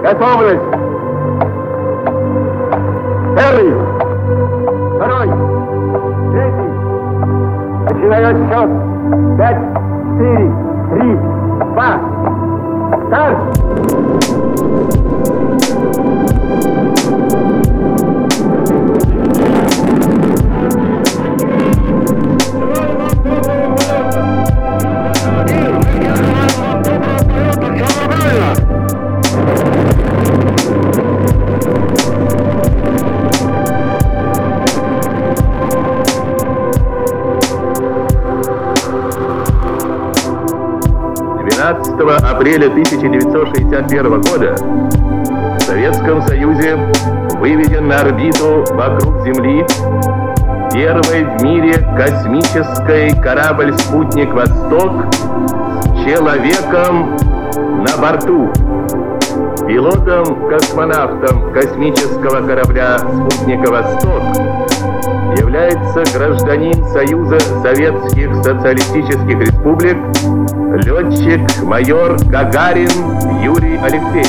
Готовность. Первый. Второй. Третий. Начинаю счет. 5, 4, 3, 2. Старт. Апреля 1961 года в Советском Союзе выведен на орбиту вокруг Земли первый в мире космический корабль-спутник «Восток» с человеком на борту. Пилотом-космонавтом космического корабля «Спутника Восток» является гражданин Союза Советских Социалистических Республик, летчик-майор Гагарин Юрий Алексеевич.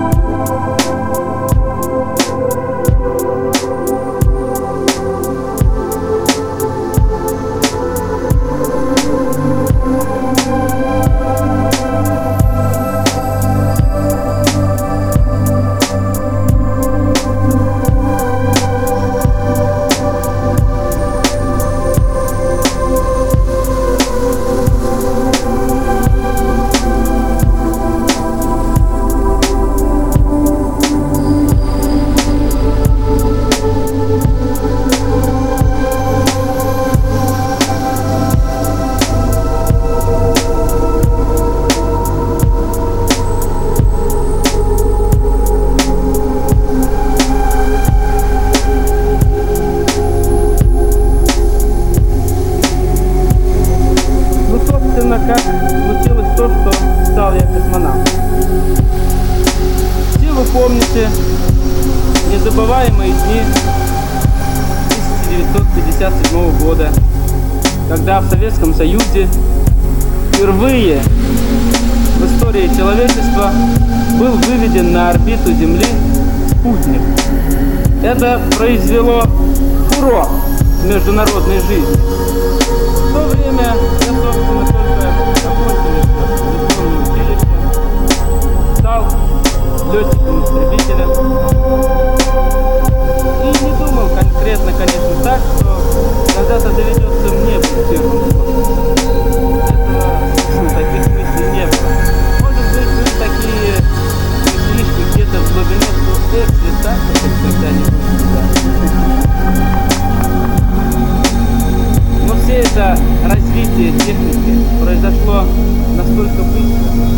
Как случилось то, что стал я космонавтом. Все вы помните незабываемые дни 1957 года, когда в Советском Союзе впервые в истории человечества был выведен на орбиту Земли спутник. Это произвело фурор в международной жизни. В то время я, собственно, стал летчиком-истребителем и не думал конкретно, конечно, так, что когда-то доведется мне быть первым пилотом. Этого, таких мыслей не было. Может быть, были такие мыслишки где-то в глубине, что если так, то когда-нибудь да. Но все это развитие техники произошло настолько быстро,